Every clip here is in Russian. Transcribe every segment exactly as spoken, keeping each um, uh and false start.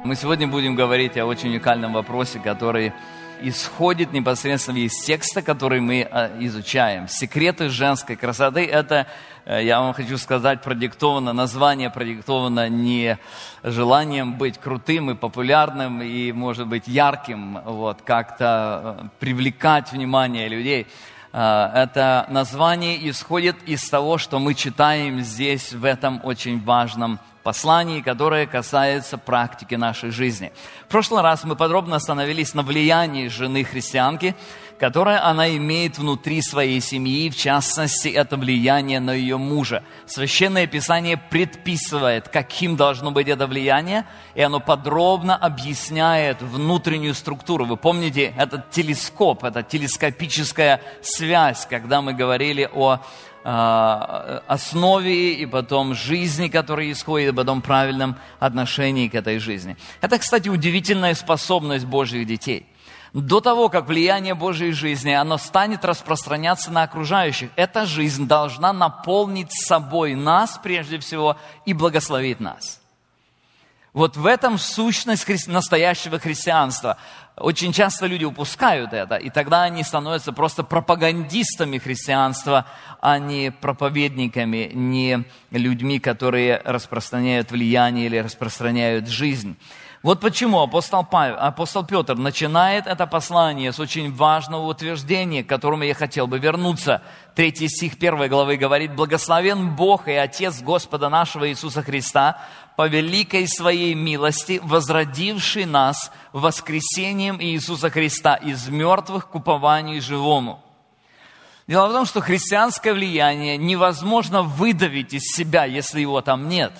Мы сегодня будем говорить о очень уникальном вопросе, который исходит непосредственно из текста, который мы изучаем. Секреты женской красоты – это, я вам хочу сказать, продиктовано, название продиктовано не желанием быть крутым и популярным, и, может быть, ярким, вот, как-то привлекать внимание людей. Это название исходит из того, что мы читаем здесь, в этом очень важном послании, которое касается практики нашей жизни. В прошлый раз мы подробно остановились на влиянии жены христианки, которое она имеет внутри своей семьи, в частности, это влияние на ее мужа. Священное Писание предписывает, каким должно быть это влияние, и оно подробно объясняет внутреннюю структуру. Вы помните, этот телескоп, это телескопическая связь, когда мы говорили о основе и потом жизни, которая исходит, и потом правильном отношении к этой жизни. Это, кстати, удивительная способность Божьих детей. До того, как влияние Божьей жизни, оно станет распространяться на окружающих, эта жизнь должна наполнить собой нас, прежде всего, и благословить нас. Вот в этом сущность хри... настоящего христианства. Очень часто люди упускают это, и тогда они становятся просто пропагандистами христианства, а не проповедниками, не людьми, которые распространяют влияние или распространяют жизнь. Вот почему апостол, Павел, апостол Петр начинает это послание с очень важного утверждения, к которому я хотел бы вернуться. Третий стих первой главы говорит: «Благословен Бог и Отец Господа нашего Иисуса Христа, по великой своей милости, возродивший нас воскресением Иисуса Христа из мертвых к упованию живому». Дело в том, что христианское влияние невозможно выдавить из себя, если его там нет.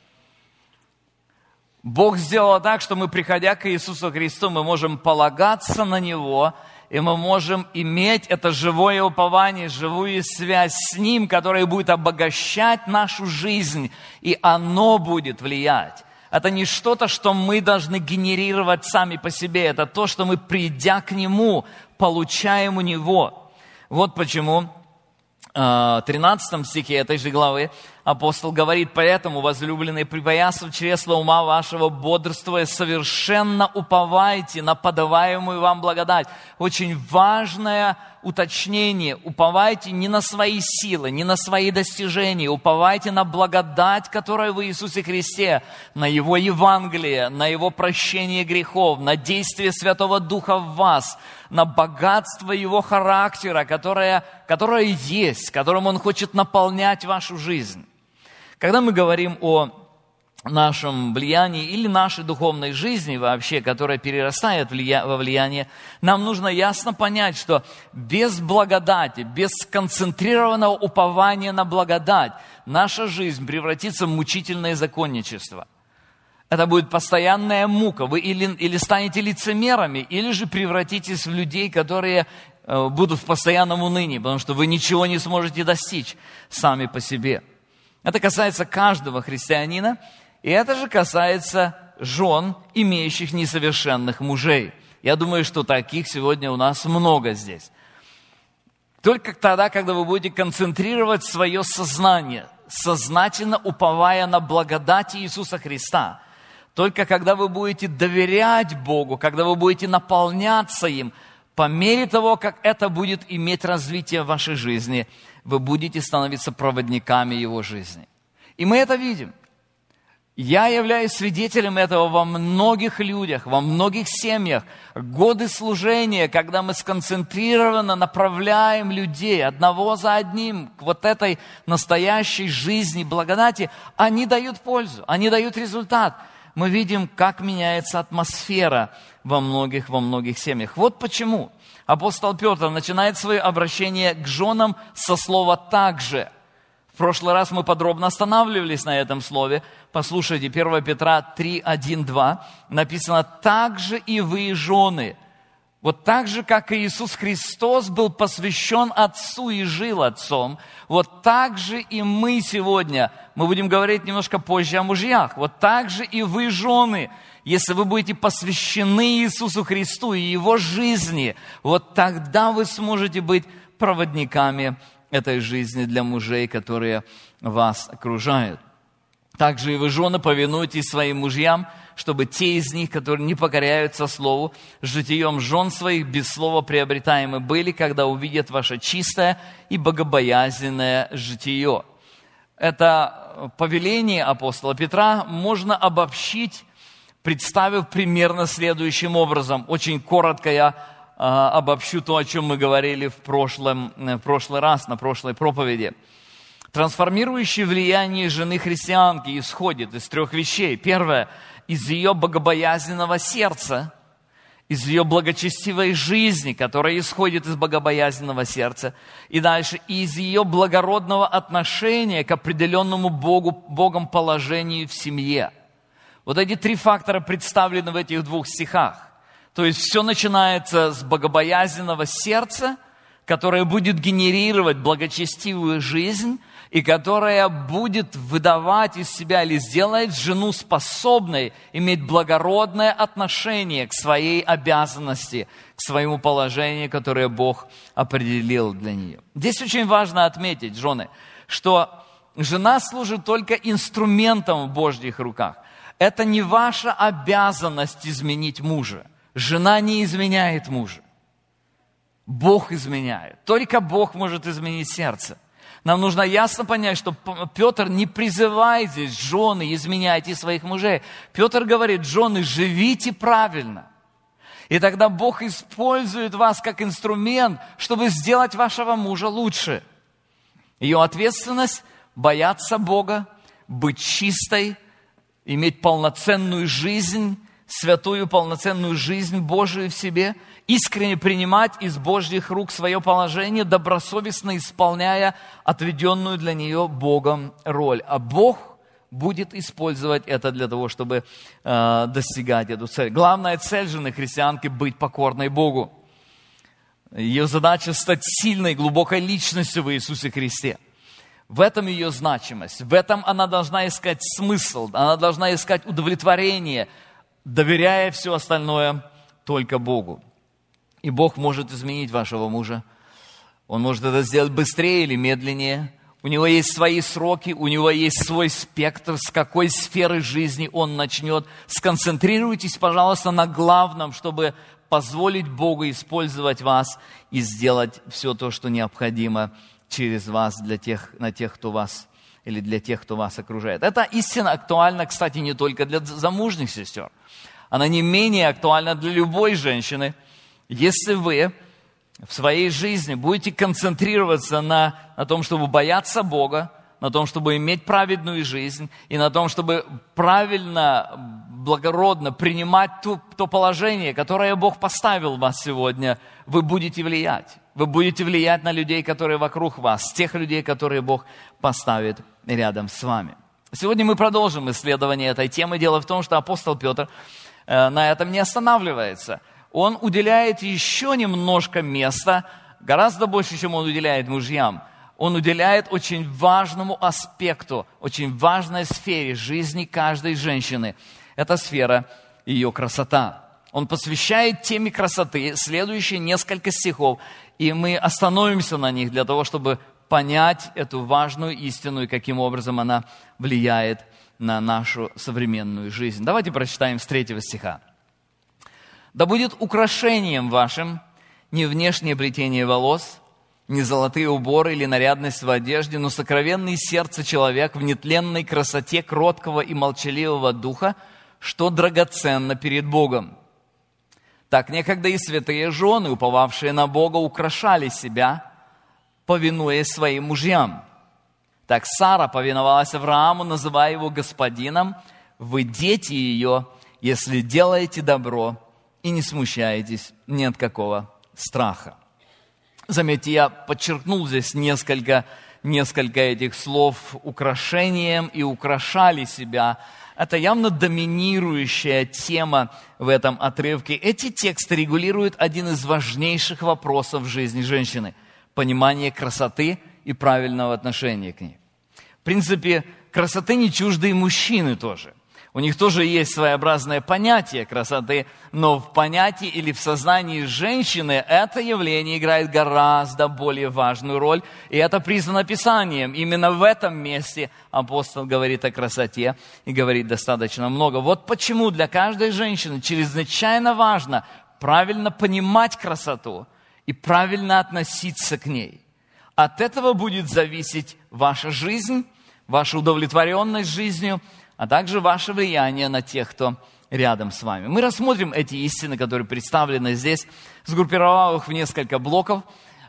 Бог сделал так, что мы, приходя к Иисусу Христу, мы можем полагаться на Него, и мы можем иметь это живое упование, живую связь с Ним, которая будет обогащать нашу жизнь, и оно будет влиять. Это не что-то, что мы должны генерировать сами по себе, это то, что мы, придя к Нему, получаем у Него. Вот почему в тринадцатом стихе этой же главы апостол говорит: «Поэтому, возлюбленные, припоясав чресла ума вашего, бодрствуя, совершенно уповайте на подаваемую вам благодать». Очень важное уточнение. Уповайте не на свои силы, не на свои достижения. Уповайте на благодать, которая в Иисусе Христе, на Его Евангелие, на Его прощение грехов, на действие Святого Духа в вас, на богатство Его характера, которое, которое есть, которым Он хочет наполнять вашу жизнь. Когда мы говорим о нашем влиянии или нашей духовной жизни вообще, которая перерастает во влияние, нам нужно ясно понять, что без благодати, без сконцентрированного упования на благодать, наша жизнь превратится в мучительное законничество. Это будет постоянная мука. Вы или, или станете лицемерами, или же превратитесь в людей, которые э, будут в постоянном унынии, потому что вы ничего не сможете достичь сами по себе. Это касается каждого христианина, и это же касается жен, имеющих несовершенных мужей. Я думаю, что таких сегодня у нас много здесь. Только тогда, когда вы будете концентрировать свое сознание, сознательно уповая на благодать Иисуса Христа, только когда вы будете доверять Богу, когда вы будете наполняться им, по мере того, как это будет иметь развитие в вашей жизни, вы будете становиться проводниками Его жизни. И мы это видим. Я являюсь свидетелем этого во многих людях, во многих семьях. Годы служения, когда мы сконцентрированно направляем людей одного за одним к вот этой настоящей жизни, благодати, они дают пользу, они дают результат. Мы видим, как меняется атмосфера во многих, во многих семьях. Вот почему апостол Петр начинает свое обращение к женам со слова «также». В прошлый раз мы подробно останавливались на этом слове. Послушайте, первое Петра три, один, два. Написано: «Также и вы, жены». Вот так же, как и Иисус Христос был посвящен Отцу и жил Отцом, вот так же и мы сегодня, мы будем говорить немножко позже о мужьях, вот так же и вы, жены, если вы будете посвящены Иисусу Христу и Его жизни, вот тогда вы сможете быть проводниками этой жизни для мужей, которые вас окружают. Также и вы, жены, повинуйтесь своим мужьям, чтобы те из них, которые не покоряются слову, житием жен своих без слова приобретаемы были, когда увидят ваше чистое и богобоязненное житие». Это повеление апостола Петра можно обобщить, представив примерно следующим образом. Очень коротко я э, обобщу то, о чем мы говорили в, прошлом, в прошлый раз, на прошлой проповеди. Трансформирующее влияние жены христианки исходит из трех вещей. Первое – из ее богобоязненного сердца, из ее благочестивой жизни, которая исходит из богобоязненного сердца. И дальше – из ее благородного отношения к определенному Богу, Богом положению в семье. Вот эти три фактора представлены в этих двух стихах. То есть все начинается с богобоязненного сердца, которое будет генерировать благочестивую жизнь и которая будет выдавать из себя или сделает жену способной иметь благородное отношение к своей обязанности, к своему положению, которое Бог определил для нее. Здесь очень важно отметить, жены, что жена служит только инструментом в Божьих руках. Это не ваша обязанность изменить мужа. Жена не изменяет мужа. Бог изменяет. Только Бог может изменить сердце. Нам нужно ясно понять, что Петр не призывает здесь: жены, изменяйте своих мужей. Петр говорит: жены, живите правильно. И тогда Бог использует вас как инструмент, чтобы сделать вашего мужа лучше. Ее ответственность – бояться Бога, быть чистой, иметь полноценную жизнь, святую полноценную жизнь Божию в себе, искренне принимать из Божьих рук свое положение, добросовестно исполняя отведенную для нее Богом роль. А Бог будет использовать это для того, чтобы э, достигать эту цель. Главная цель жены христианки – быть покорной Богу. Ее задача – стать сильной, глубокой личностью в Иисусе Христе. В этом ее значимость, в этом она должна искать смысл, она должна искать удовлетворение, доверяя все остальное только Богу. И Бог может изменить вашего мужа. Он может это сделать быстрее или медленнее. У него есть свои сроки, у него есть свой спектр, с какой сферы жизни он начнет. Сконцентрируйтесь, пожалуйста, на главном, чтобы позволить Богу использовать вас и сделать все то, что необходимо через вас для тех, на тех, кто вас, или для тех, кто вас окружает. Эта истина актуальна, кстати, не только для замужних сестер. Она не менее актуальна для любой женщины. Если вы в своей жизни будете концентрироваться на, на том, чтобы бояться Бога, на том, чтобы иметь праведную жизнь, и на том, чтобы правильно, благородно принимать то, то положение, которое Бог поставил вас сегодня, вы будете влиять. Вы будете влиять на людей, которые вокруг вас, тех людей, которые Бог поставит рядом с вами. Сегодня мы продолжим исследование этой темы. Дело в том, что апостол Петр э, на этом не останавливается. Он уделяет еще немножко места, гораздо больше, чем он уделяет мужьям. Он уделяет очень важному аспекту, очень важной сфере жизни каждой женщины. Это сфера ее красота. Он посвящает теме красоты следующие несколько стихов, и мы остановимся на них для того, чтобы понять эту важную истину и каким образом она влияет на нашу современную жизнь. Давайте прочитаем с третьего стиха. «Да будет украшением вашим не внешнее плетение волос, не золотые уборы или нарядность в одежде, но сокровенный сердце человек в нетленной красоте кроткого и молчаливого духа, что драгоценно перед Богом. Так некогда и святые жены, уповавшие на Бога, украшали себя, повинуясь своим мужьям. Так Сара повиновалась Аврааму, называя его господином. Вы дети ее, если делаете добро и не смущаетесь ни от какого страха». Заметьте, я подчеркнул здесь несколько, несколько этих слов: украшением и украшали себя. Это явно доминирующая тема в этом отрывке. Эти тексты регулируют один из важнейших вопросов в жизни женщины – понимание красоты и правильного отношения к ней. В принципе, красоты не чужды и мужчины тоже. У них тоже есть своеобразное понятие красоты, но в понятии или в сознании женщины это явление играет гораздо более важную роль, и это признано Писанием. Именно в этом месте апостол говорит о красоте и говорит достаточно много. Вот почему для каждой женщины чрезвычайно важно правильно понимать красоту и правильно относиться к ней. От этого будет зависеть ваша жизнь, ваша удовлетворенность жизнью, а также ваше влияние на тех, кто рядом с вами. Мы рассмотрим эти истины, которые представлены здесь, сгруппировав их в несколько блоков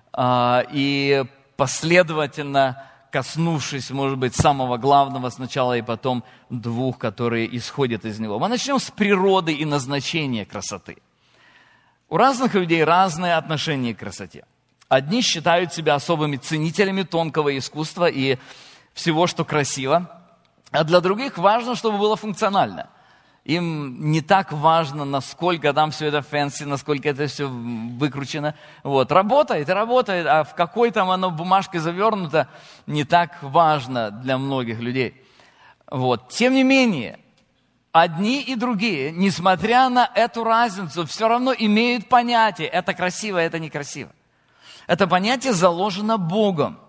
и последовательно коснувшись, может быть, самого главного сначала и потом двух, которые исходят из него. Мы начнем с природы и назначения красоты. У разных людей разные отношения к красоте. Одни считают себя особыми ценителями тонкого искусства и всего, что красиво, а для других важно, чтобы было функционально. Им не так важно, насколько там все это фэнси, насколько это все выкручено. Вот. Работает и работает, а в какой там оно бумажкой завернуто, не так важно для многих людей. Вот. Тем не менее, одни и другие, несмотря на эту разницу, все равно имеют понятие, это красиво, это некрасиво. Это понятие заложено Богом.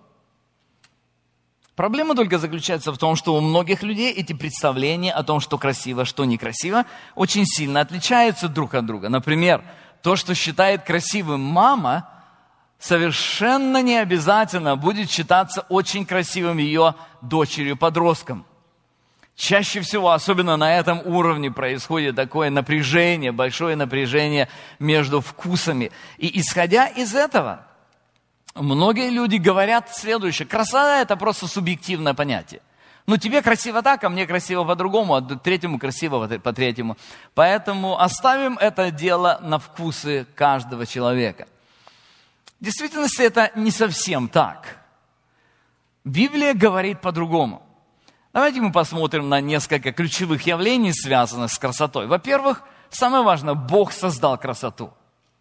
Проблема только заключается в том, что у многих людей эти представления о том, что красиво, что некрасиво, очень сильно отличаются друг от друга. Например, то, что считает красивым мама, совершенно не обязательно будет считаться очень красивым ее дочерью-подростком. Чаще всего, особенно на этом уровне, происходит такое напряжение, большое напряжение между вкусами. И исходя из этого, многие люди говорят следующее: красота – это просто субъективное понятие. Ну, тебе красиво так, а мне красиво по-другому, а третьему красиво по-третьему. Поэтому оставим это дело на вкусы каждого человека. В действительности это не совсем так. Библия говорит по-другому. Давайте мы посмотрим на несколько ключевых явлений, связанных с красотой. Во-первых, самое важное – Бог создал красоту.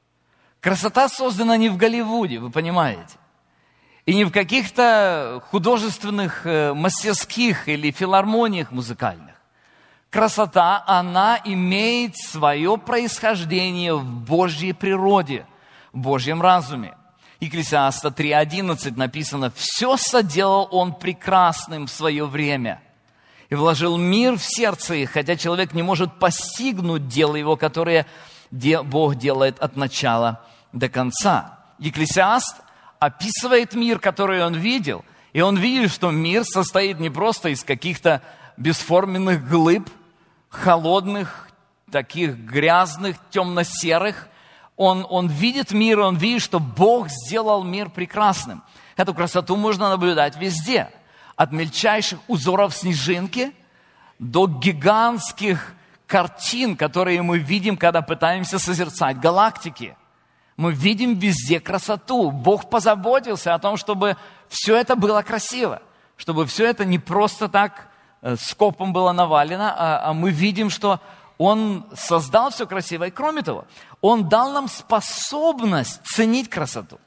Красота создана не в Голливуде, вы понимаете, и не в каких-то художественных мастерских или филармониях музыкальных. Красота, она имеет свое происхождение в Божьей природе, в Божьем разуме. Екклесиаста три одиннадцать написано: «Все соделал Он прекрасным в свое время и вложил мир в сердце их, хотя человек не может постигнуть дело его, которое Бог делает от начала до конца». Екклесиаст описывает мир, который он видел, и он видит, что мир состоит не просто из каких-то бесформенных глыб, холодных, таких грязных, темно-серых. Он, он видит мир, он видит, что Бог сделал мир прекрасным. Эту красоту можно наблюдать везде. От мельчайших узоров снежинки до гигантских картин, которые мы видим, когда пытаемся созерцать галактики. Мы видим везде красоту. Бог позаботился о том, чтобы все это было красиво. Чтобы все это не просто так скопом было навалено, а, а мы видим, что Он создал все красиво. И кроме того, Он дал нам способность ценить красоту.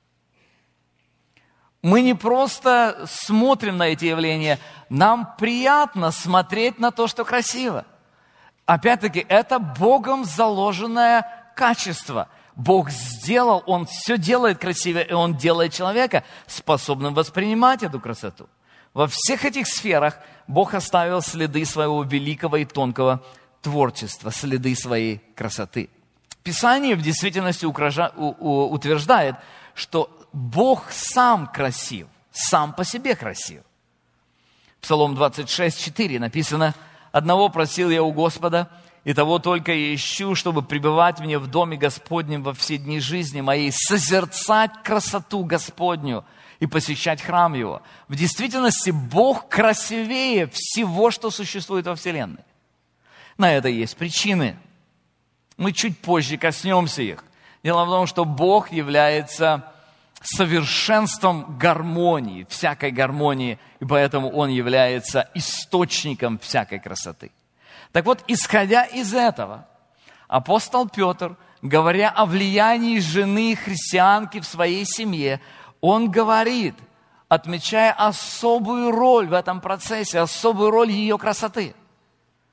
Мы не просто смотрим на эти явления, нам приятно смотреть на то, что красиво. Опять-таки, это Богом заложенное качество. Бог сделал, Он все делает красиво, и Он делает человека способным воспринимать эту красоту. Во всех этих сферах Бог оставил следы своего великого и тонкого творчества, следы своей красоты. Писание в действительности укража... у... У... утверждает, что Бог сам красив, сам по себе красив. Псалом двадцать шесть четыре написано: «Одного просил я у Господа, и того только и ищу, чтобы пребывать мне в доме Господнем во все дни жизни моей, созерцать красоту Господню и посещать храм Его». В действительности Бог красивее всего, что существует во Вселенной. На это есть причины. Мы чуть позже коснемся их. Дело в том, что Бог является совершенством гармонии, всякой гармонии, и поэтому Он является источником всякой красоты. Так вот, исходя из этого, апостол Петр, говоря о влиянии жены христианки в своей семье, он говорит, отмечая особую роль в этом процессе, особую роль ее красоты.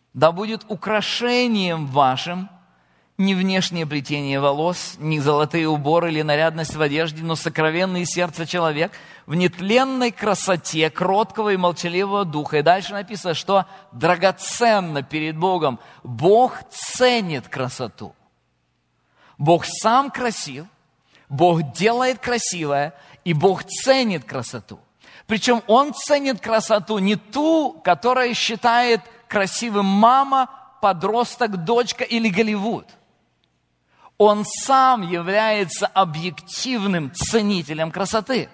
Да будет украшением вашим не внешнее плетение волос, не золотые уборы или нарядность в одежде, но сокровенное сердце человек в нетленной красоте кроткого и молчаливого духа. И дальше написано, что драгоценно перед Богом. Бог ценит красоту. Бог сам красив, Бог делает красивое, и Бог ценит красоту. Причем Он ценит красоту не ту, которая считает красивым мама, подросток, дочка или Голливуд. Он сам является объективным ценителем красоты.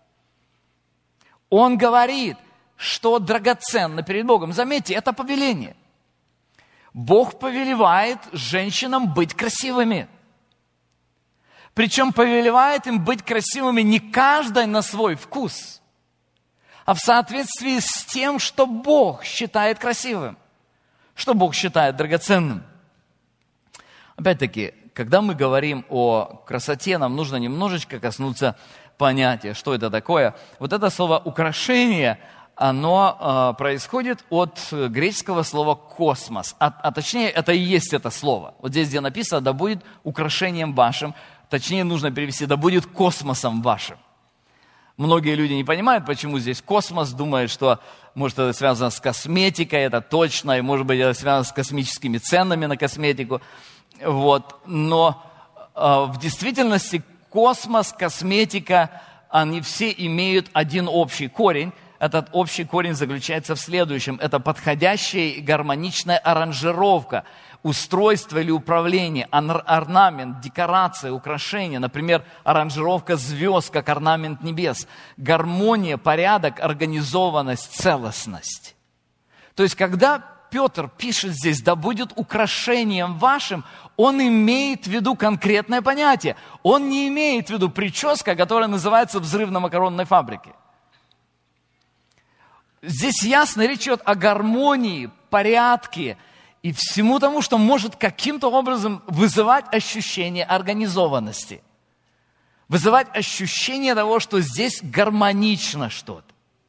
Он говорит, что драгоценно перед Богом. Заметьте, это повеление. Бог повелевает женщинам быть красивыми. Причем повелевает им быть красивыми не каждой на свой вкус, а в соответствии с тем, что Бог считает красивым, что Бог считает драгоценным. Опять-таки, когда мы говорим о красоте, нам нужно немножечко коснуться понятия, что это такое. Вот это слово «украшение», оно э, происходит от греческого слова «космос», а, а точнее, это и есть это слово. Вот здесь, где написано «да будет украшением вашим», точнее, нужно перевести «да будет космосом вашим». Многие люди не понимают, почему здесь космос, думают, что, может, это связано с косметикой, это точно, и, может быть, это связано с космическими ценами на косметику. Вот. Но э, в действительности космос, косметика, они все имеют один общий корень. Этот общий корень заключается в следующем. Это подходящая и гармоничная аранжировка, устройство или управление, орнамент, декорация, украшение. Например, аранжировка звезд, как орнамент небес. Гармония, порядок, организованность, целостность. То есть, когда Петр пишет здесь, да будет украшением вашим, он имеет в виду конкретное понятие. Он не имеет в виду прическа, которая называется взрыв на макаронной фабрике. Здесь ясно речь идет о гармонии, порядке и всему тому, что может каким-то образом вызывать ощущение организованности. Вызывать ощущение того, что здесь гармонично что-то.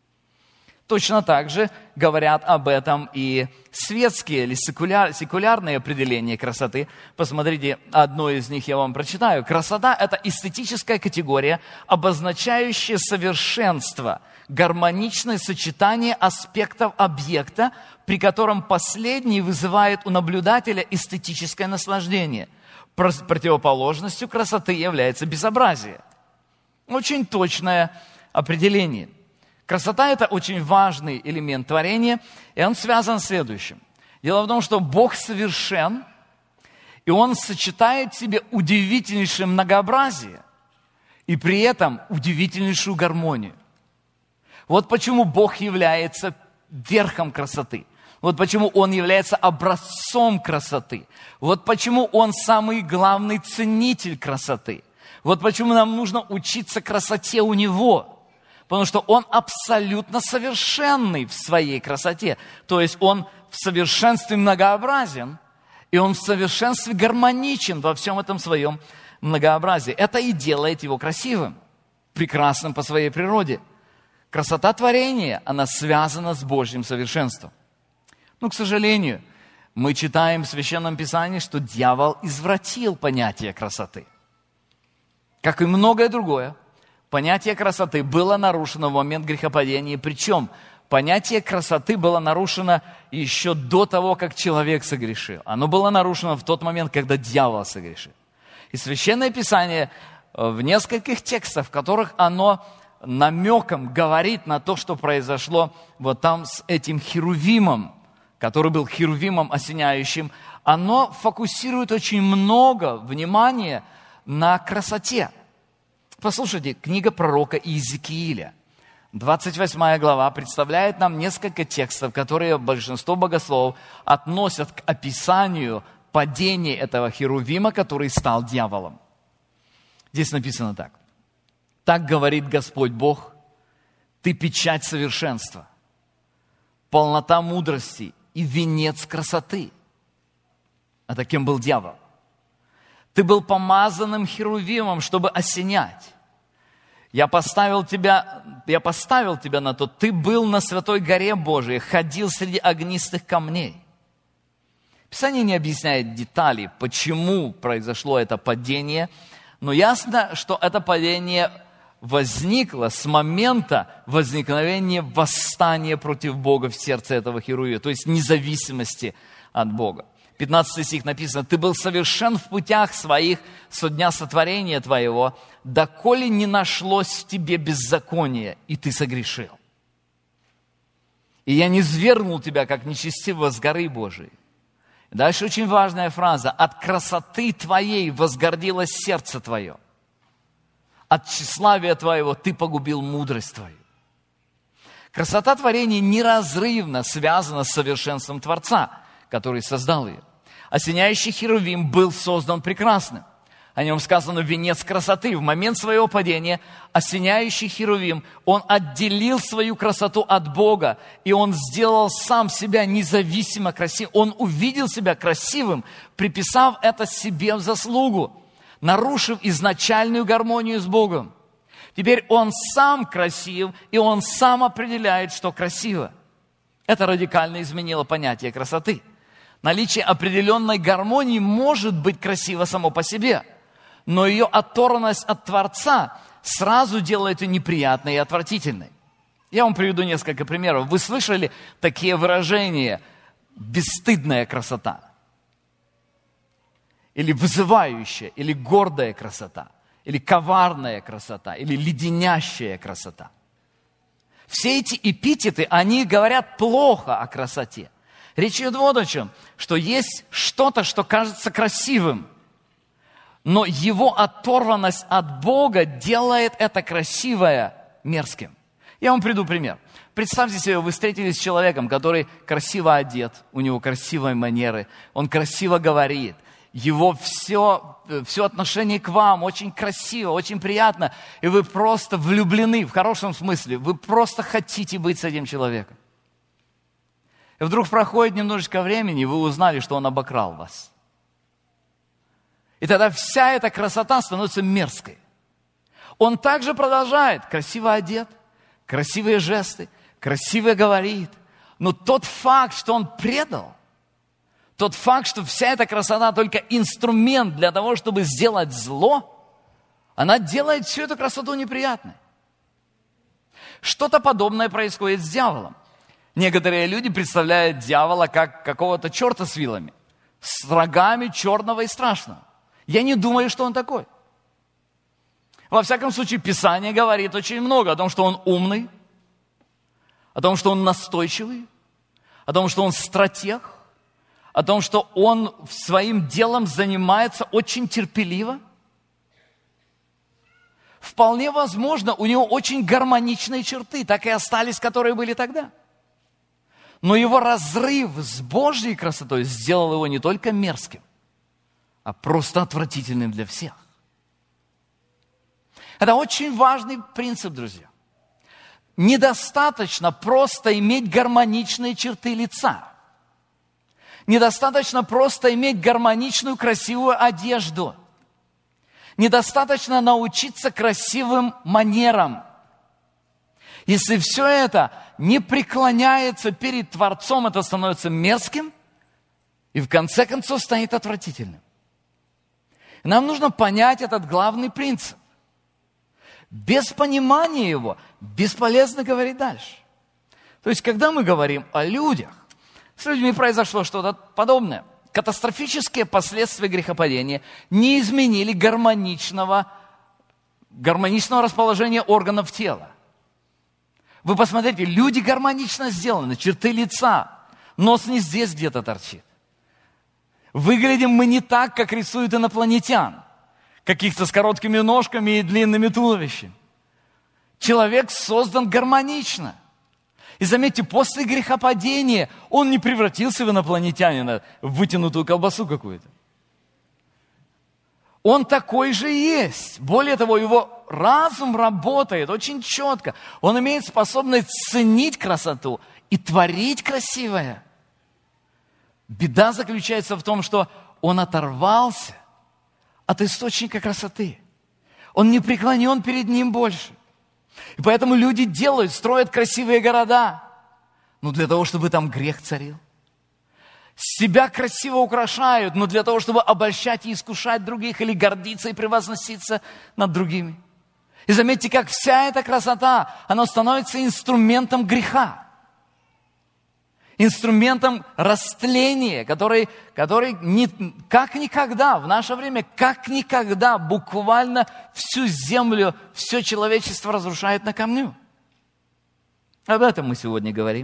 Точно так же говорят об этом и светские или секуляр, секулярные определения красоты. Посмотрите, одно из них я вам прочитаю. Красота – это эстетическая категория, обозначающая совершенство, гармоничное сочетание аспектов объекта, при котором последний вызывает у наблюдателя эстетическое наслаждение. Противоположностью красоты является безобразие. Очень точное определение. Красота – это очень важный элемент творения, и он связан с следующим. Дело в том, что Бог совершен, и Он сочетает в себе удивительнейшее многообразие и при этом удивительнейшую гармонию. Вот почему Бог является верхом красоты. Вот почему Он является образцом красоты. Вот почему Он самый главный ценитель красоты. Вот почему нам нужно учиться красоте у Него. Потому что Он абсолютно совершенный в своей красоте. То есть Он в совершенстве многообразен, и Он в совершенстве гармоничен во всем этом своем многообразии. Это и делает Его красивым, прекрасным по своей природе. Красота творения, она связана с Божьим совершенством. Но, к сожалению, мы читаем в Священном Писании, что дьявол извратил понятие красоты. Как и многое другое, понятие красоты было нарушено в момент грехопадения. Причем понятие красоты было нарушено еще до того, как человек согрешил. Оно было нарушено в тот момент, когда дьявол согрешил. И Священное Писание в нескольких текстах, в которых оно намеком говорит на то, что произошло вот там с этим херувимом, который был херувимом осеняющим, оно фокусирует очень много внимания на красоте. Послушайте, книга пророка Иезекииля, двадцать восьмая глава, представляет нам несколько текстов, которые большинство богословов относят к описанию падения этого херувима, который стал дьяволом. Здесь написано так. «Так говорит Господь Бог, ты печать совершенства, полнота мудрости и венец красоты». А таким был дьявол. Ты был помазанным херувимом, чтобы осенять. Я поставил тебя, я поставил тебя на то. Ты был на святой горе Божией, ходил среди огнистых камней. Писание не объясняет детали, почему произошло это падение, но ясно, что это падение возникло с момента возникновения восстания против Бога в сердце этого Херувима, то есть независимости от Бога. пятнадцатый стих написано: «Ты был совершен в путях своих со дня сотворения твоего, доколе не нашлось в тебе беззакония, и ты согрешил. И я низвергнул тебя, как нечестивого, с горы Божией». Дальше очень важная фраза: «От красоты твоей возгордилось сердце твое, от тщеславия твоего ты погубил мудрость твою». Красота творения неразрывно связана с совершенством Творца, который создал ее. Осеняющий Херувим был создан прекрасным. О нем сказано: венец красоты. В момент своего падения осеняющий Херувим, он отделил свою красоту от Бога, и он сделал сам себя независимо красивым. Он увидел себя красивым, приписав это себе в заслугу, нарушив изначальную гармонию с Богом. Теперь он сам красив, и он сам определяет, что красиво. Это радикально изменило понятие красоты. Наличие определенной гармонии может быть красиво само по себе, но ее оторванность от Творца сразу делает ее неприятной и отвратительной. Я вам приведу несколько примеров. Вы слышали такие выражения: бесстыдная красота, или вызывающая, или гордая красота, или коварная красота, или леденящая красота. Все эти эпитеты, они говорят плохо о красоте. Речь идет вот о чем, что есть что-то, что кажется красивым, но его оторванность от Бога делает это красивое мерзким. Я вам приведу пример. Представьте себе, вы встретились с человеком, который красиво одет, у него красивые манеры, он красиво говорит, его все, все отношение к вам очень красиво, очень приятно, и вы просто влюблены, в хорошем смысле, вы просто хотите быть с этим человеком. И вдруг проходит немножечко времени, и вы узнали, что он обокрал вас. И тогда вся эта красота становится мерзкой. Он также продолжает, красиво одет, красивые жесты, красиво говорит. Но тот факт, что он предал, тот факт, что вся эта красота только инструмент для того, чтобы сделать зло, она делает всю эту красоту неприятной. Что-то подобное происходит с дьяволом. Некоторые люди представляют дьявола как какого-то черта с вилами, с рогами черного и страшного. Я не думаю, что он такой. Во всяком случае, Писание говорит очень много о том, что он умный, о том, что он настойчивый, о том, что он стратег, о том, что он своим делом занимается очень терпеливо. Вполне возможно, у него очень гармоничные черты, так и остались, которые были тогда. Но его разрыв с Божьей красотой сделал его не только мерзким, а просто отвратительным для всех. Это очень важный принцип, друзья. Недостаточно просто иметь гармоничные черты лица. Недостаточно просто иметь гармоничную, красивую одежду. Недостаточно научиться красивым манерам. Если все это не преклоняется перед Творцом, это становится мерзким и в конце концов станет отвратительным. Нам нужно понять этот главный принцип. Без понимания его бесполезно говорить дальше. То есть, когда мы говорим о людях, с людьми произошло что-то подобное. Катастрофические последствия грехопадения не изменили гармоничного, гармоничного расположения органов тела. Вы посмотрите, люди гармонично сделаны, черты лица, нос не здесь где-то торчит. Выглядим мы не так, как рисуют инопланетян, каких-то с короткими ножками и длинными туловищами. Человек создан гармонично. И заметьте, после грехопадения он не превратился в инопланетянина, в вытянутую колбасу какую-то. Он такой же есть. Более того, его разум работает очень четко. Он имеет способность ценить красоту и творить красивое. Беда заключается в том, что он оторвался от источника красоты. Он не преклонен перед ним больше. И поэтому люди делают, строят красивые города. Ну, для того, чтобы там грех царил. себя красиво украшают, но для того, чтобы обольщать и искушать других, или гордиться и превозноситься над другими. И заметьте, как вся эта красота, она становится инструментом греха. Инструментом растления, который, который не, как никогда, в наше время, как никогда, буквально всю землю, все человечество разрушает на камню. Об этом мы сегодня говорим.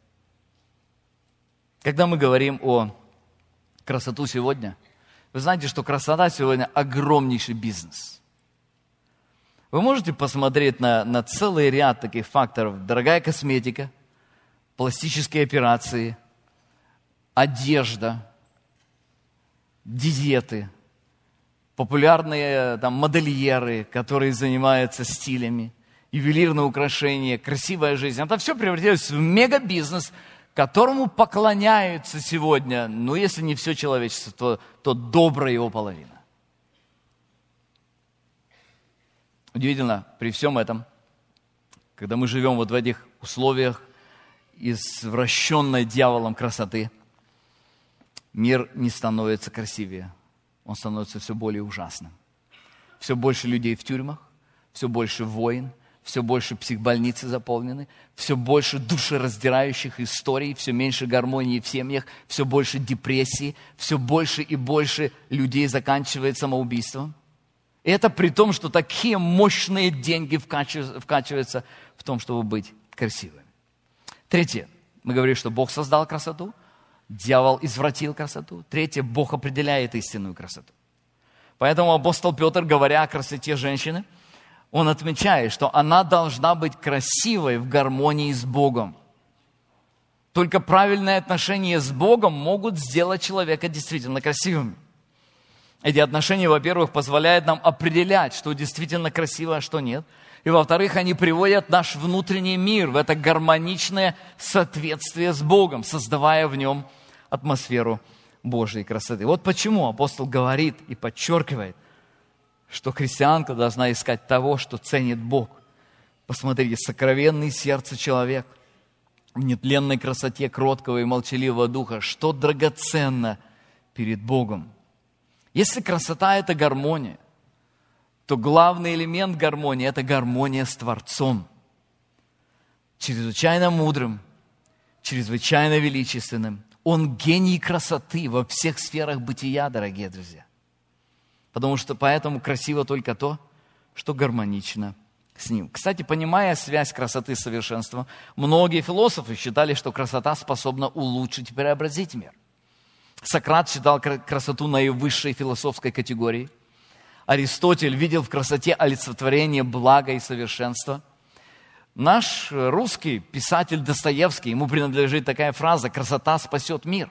Когда мы говорим о красоту сегодня, вы знаете, что красота сегодня огромнейший бизнес. Вы можете посмотреть на, на целый ряд таких факторов. Дорогая косметика, пластические операции, одежда, диеты, популярные там, модельеры, которые занимаются стилями, ювелирные украшения, красивая жизнь. Это все превратилось в мегабизнес, которому поклоняются сегодня, ну, если не все человечество, то, то добрая его половина. Удивительно, при всем этом, когда мы живем вот в этих условиях извращенной дьяволом красоты, мир не становится красивее, он становится все более ужасным. Все больше людей в тюрьмах, все больше войн, все больше психбольницы заполнены, все больше душераздирающих историй, все меньше гармонии в семьях, все больше депрессии, все больше и больше людей заканчивает самоубийством. И это при том, что такие мощные деньги вкачиваются в том, чтобы быть красивыми. Третье. Мы говорили, что Бог создал красоту, дьявол извратил красоту. Третье. Бог определяет истинную красоту. Поэтому апостол Петр, говоря о красоте женщины, он отмечает, что она должна быть красивой в гармонии с Богом. Только правильные отношения с Богом могут сделать человека действительно красивым. Эти отношения, во-первых, позволяют нам определять, что действительно красиво, а что нет. И, во-вторых, они приводят наш внутренний мир в это гармоничное соответствие с Богом, создавая в нем атмосферу Божьей красоты. Вот почему апостол говорит и подчеркивает, что христианка должна искать того, что ценит Бог. Посмотрите, сокровенный сердце человека в нетленной красоте кроткого и молчаливого духа, что драгоценно перед Богом. Если красота – это гармония, то главный элемент гармонии – это гармония с Творцом. Чрезвычайно мудрым, чрезвычайно величественным. Он гений красоты во всех сферах бытия, дорогие друзья. Потому что поэтому красиво только то, что гармонично с ним. Кстати, понимая связь красоты с совершенством, многие философы считали, что красота способна улучшить и преобразить мир. Сократ считал красоту наивысшей философской категорией. Аристотель видел в красоте олицетворение блага и совершенства. Наш русский писатель Достоевский, ему принадлежит такая фраза: «Красота спасет мир».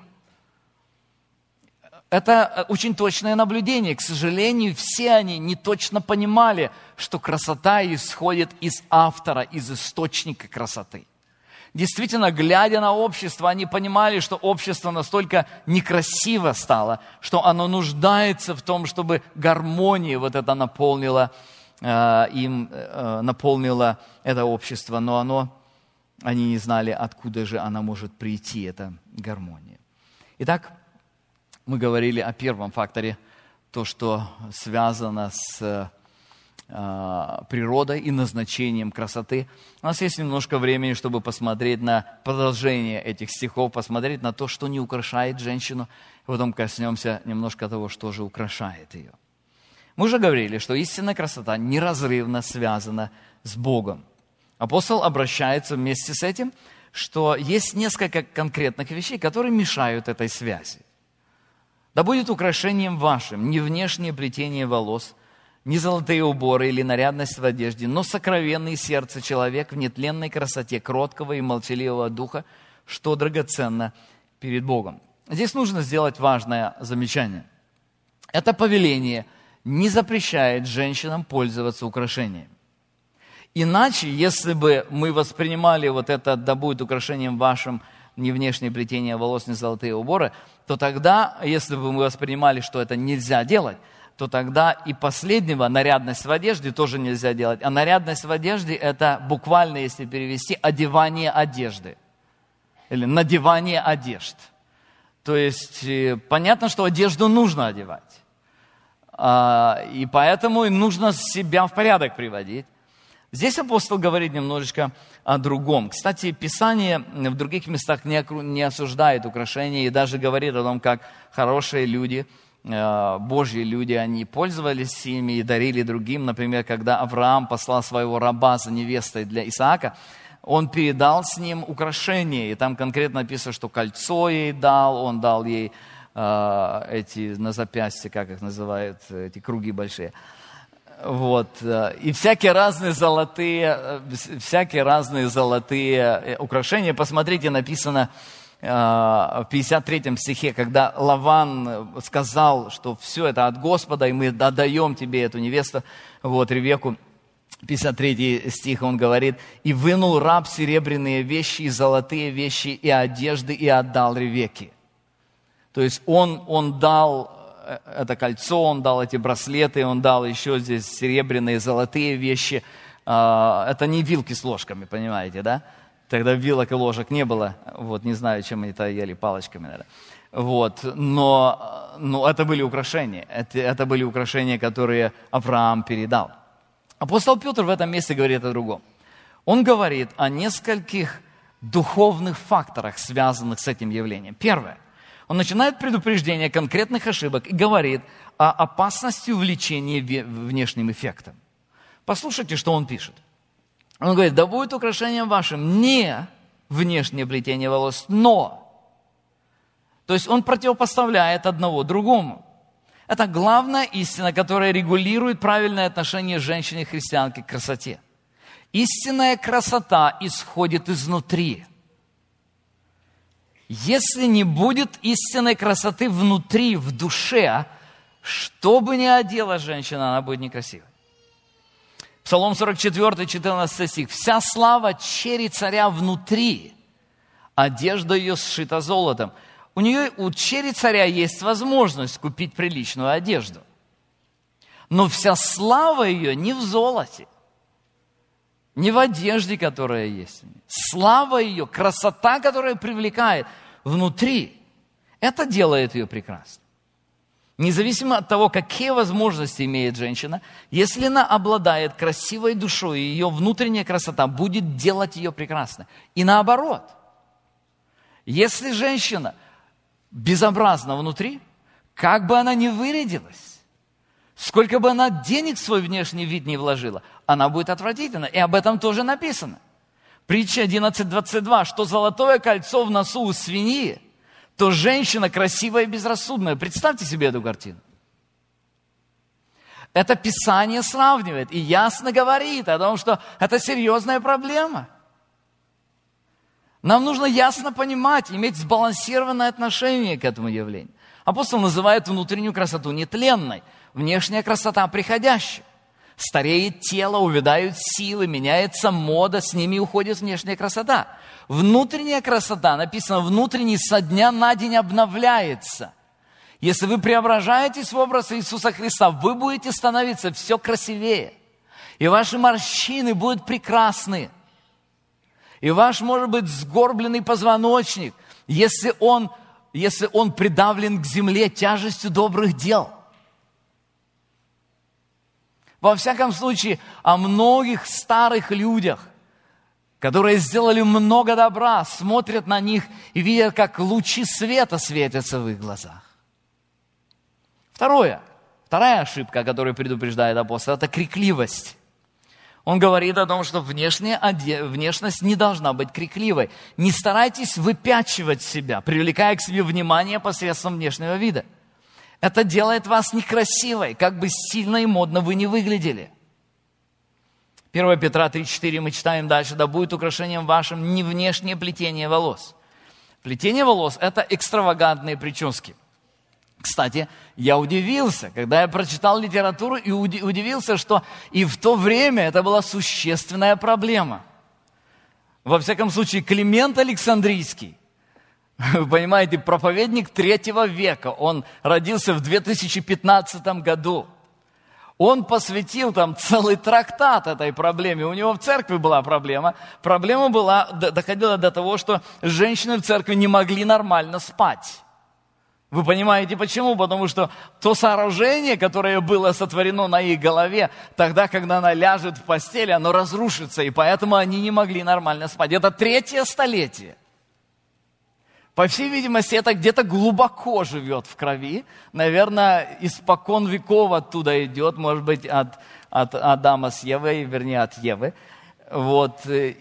Это очень точное наблюдение. К сожалению, все они не точно понимали, что красота исходит из автора, из источника красоты. Действительно, глядя на общество, они понимали, что общество настолько некрасиво стало, что оно нуждается в том, чтобы гармония вот это наполнила, э, им э, наполнила это общество, но оно, они не знали, откуда же она может прийти, эта гармония. Итак, мы говорили о первом факторе, то, что связано с природой и назначением красоты. У нас есть немножко времени, чтобы посмотреть на продолжение этих стихов, посмотреть на то, что не украшает женщину, и потом коснемся немножко того, что же украшает ее. Мы уже говорили, что истинная красота неразрывно связана с Богом. Апостол обращается вместе с этим, что есть несколько конкретных вещей, которые мешают этой связи. Да будет украшением вашим не внешнее плетение волос, не золотые уборы или нарядность в одежде, но сокровенный сердце человек в нетленной красоте кроткого и молчаливого духа, что драгоценно перед Богом. Здесь нужно сделать важное замечание. Это повеление не запрещает женщинам пользоваться украшениями. Иначе, если бы мы воспринимали вот это «да будет украшением вашим не внешнее плетение волос, не золотые уборы», то тогда, если бы мы воспринимали, что это нельзя делать, то тогда и последнего, нарядность в одежде, тоже нельзя делать. А нарядность в одежде – это буквально, если перевести, одевание одежды. Или надевание одежд. То есть понятно, что одежду нужно одевать. И поэтому нужно себя в порядок приводить. Здесь апостол говорит немножечко о другом. Кстати, Писание в других местах не осуждает украшения и даже говорит о том, как хорошие люди, Божьи люди, они пользовались ими и дарили другим. Например, когда Авраам послал своего раба за невестой для Исаака, он передал с ним украшения. И там конкретно написано, что кольцо ей дал, он дал ей э, эти на запястье, как их называют, эти круги большие. Вот. И всякие разные золотые, всякие разные золотые украшения. Посмотрите, написано в пятьдесят третьем стихе, когда Лаван сказал, что все это от Господа, и мы отдаем тебе эту невесту, вот, Ревекку, пятьдесят третий стих, он говорит, «И вынул раб серебряные вещи, и золотые вещи, и одежды, и отдал Ревекке». То есть он, он дал это кольцо, он дал эти браслеты, он дал еще здесь серебряные, золотые вещи. Это не вилки с ложками, понимаете, да? Тогда вилок и ложек не было. Вот, не знаю, чем они-то ели, палочками, наверное. Вот, но, но это были украшения. Это, это были украшения, которые Авраам передал. Апостол Петр в этом месте говорит о другом. Он говорит о нескольких духовных факторах, связанных с этим явлением. Первое. Он начинает предупреждение конкретных ошибок и говорит о опасности увлечения внешним эффектом. Послушайте, что он пишет. Он говорит, да будет украшением вашим не внешнее плетение волос, но. То есть он противопоставляет одного другому. Это главная истина, которая регулирует правильное отношение женщины-христианки к красоте. Истинная красота исходит изнутри. Если не будет истинной красоты внутри, в душе, что бы ни одела женщина, она будет некрасивой. Псалом сорок четыре, четырнадцатый стих. «Вся слава чери царя внутри, одежда ее сшита золотом». У нее, у чери царя есть возможность купить приличную одежду. Но вся слава ее не в золоте, не в одежде, которая есть. Слава ее, красота, которая привлекает внутри, это делает ее прекрасной. Независимо от того, какие возможности имеет женщина, если она обладает красивой душой, ее внутренняя красота будет делать ее прекрасной. И наоборот, если женщина безобразна внутри, как бы она ни вырядилась, сколько бы она денег в свой внешний вид не вложила, она будет отвратительна. И об этом тоже написано. Притча одиннадцать двадцать два, что золотое кольцо в носу у свиньи, то женщина красивая и безрассудная. Представьте себе эту картину. Это Писание сравнивает и ясно говорит о том, что это серьезная проблема. Нам нужно ясно понимать, иметь сбалансированное отношение к этому явлению. Апостол называет внутреннюю красоту нетленной, внешняя красота приходящая. Стареет тело, увядают силы, меняется мода, с ними уходит внешняя красота. Внутренняя красота, написано, внутренний со дня на день обновляется. Если вы преображаетесь в образ Иисуса Христа, вы будете становиться все красивее. И ваши морщины будут прекрасны. И ваш, может быть, сгорбленный позвоночник, если он, если он придавлен к земле тяжестью добрых дел. Во всяком случае, о многих старых людях, которые сделали много добра, смотрят на них и видят, как лучи света светятся в их глазах. Второе, вторая ошибка, о которой предупреждает апостол, это крикливость. Он говорит о том, что внешняя внешность не должна быть крикливой. Не старайтесь выпячивать себя, привлекая к себе внимание посредством внешнего вида. Это делает вас некрасивой, как бы стильно и модно вы не выглядели. первое Петра три четыре мы читаем дальше. «Да будет украшением вашим не внешнее плетение волос». Плетение волос – это экстравагантные прически. Кстати, я удивился, когда я прочитал литературу, и удивился, что и в то время это была существенная проблема. Во всяком случае, Климент Александрийский, вы понимаете, проповедник третьего века, он родился в две тысячи пятнадцатом году. Он посвятил там целый трактат этой проблеме. У него в церкви была проблема. Проблема была, доходила до того, что женщины в церкви не могли нормально спать. Вы понимаете почему? Потому что то сооружение, которое было сотворено на их голове, тогда, когда она ляжет в постели, оно разрушится, и поэтому они не могли нормально спать. Это третье столетие. По всей видимости, это где-то глубоко живет в крови. Наверное, испокон веков оттуда идет, может быть, от, от Адама с Евой, вернее, от Евы. Вот.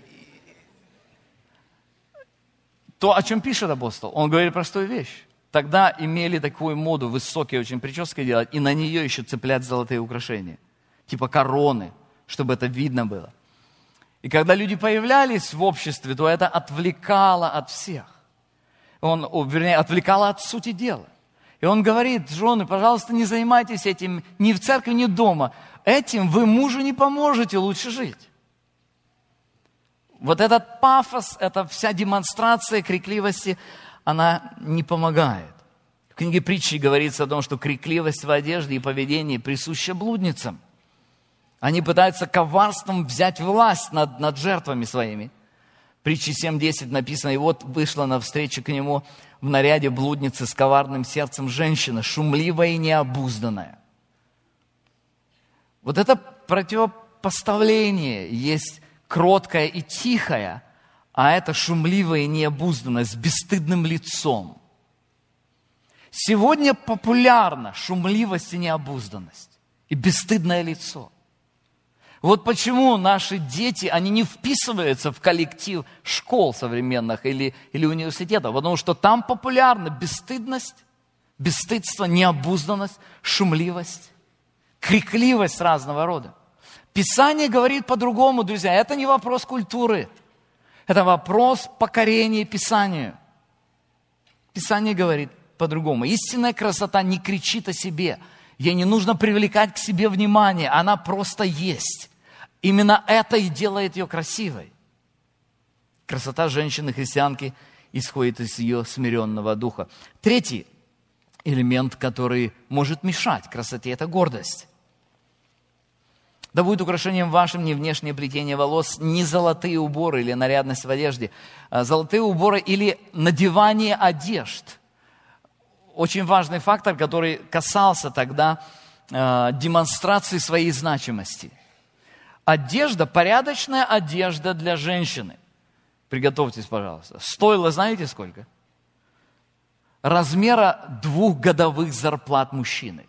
То, о чем пишет апостол, он говорит простую вещь. Тогда имели такую моду, высокие очень прически делать, и на нее еще цеплять золотые украшения. Типа короны, чтобы это видно было. И когда люди появлялись в обществе, то это отвлекало от всех. Он, вернее, отвлекало от сути дела. И он говорит: жены, пожалуйста, не занимайтесь этим ни в церкви, ни дома. Этим вы мужу не поможете лучше жить. Вот этот пафос, эта вся демонстрация крикливости, она не помогает. В книге Притчи говорится о том, что крикливость в одежде и поведении присуща блудницам. Они пытаются коварством взять власть над, над жертвами своими. В Притче семь десять написано: и вот вышла навстречу к нему в наряде блудницы с коварным сердцем женщина, шумливая и необузданная. Вот это противопоставление есть кроткое и тихое, а это шумливая и необузданная, с бесстыдным лицом. Сегодня популярна шумливость и необузданность, и бесстыдное лицо. Вот почему наши дети, они не вписываются в коллектив школ современных или, или университетов, потому что там популярна бесстыдность, бесстыдство, необузданность, шумливость, крикливость разного рода. Писание говорит по-другому, друзья, это не вопрос культуры. Это вопрос покорения Писанию. Писание говорит по-другому. Истинная красота не кричит о себе. Ей не нужно привлекать к себе внимание. Она просто есть. Именно это и делает ее красивой. Красота женщины-христианки исходит из ее смиренного духа. Третий элемент, который может мешать красоте, это гордость. Да будет украшением вашим не внешнее плетение волос, не золотые уборы или нарядность в одежде. Золотые уборы или надевание одежд. Очень важный фактор, который касался тогда э, демонстрации своей значимости. Одежда, порядочная одежда для женщины. Приготовьтесь, пожалуйста. Стоило, знаете сколько? Размера двухгодовых зарплат мужчины.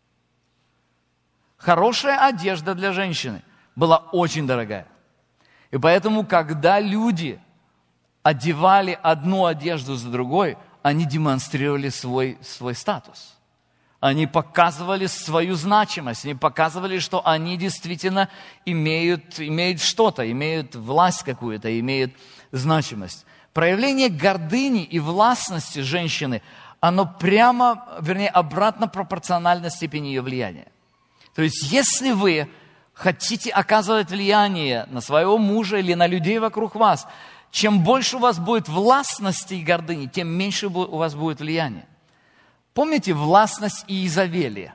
Хорошая одежда для женщины была очень дорогая. И поэтому, когда люди одевали одну одежду за другой, они демонстрировали свой, свой статус. Они показывали свою значимость. Они показывали, что они действительно имеют, имеют что-то, имеют власть какую-то, имеют значимость. Проявление гордыни и властности женщины, оно прямо, вернее, обратно пропорционально степени ее влияния. То есть, если вы хотите оказывать влияние на своего мужа или на людей вокруг вас, чем больше у вас будет властности и гордыни, тем меньше у вас будет влияния. Помните властность Иезавели?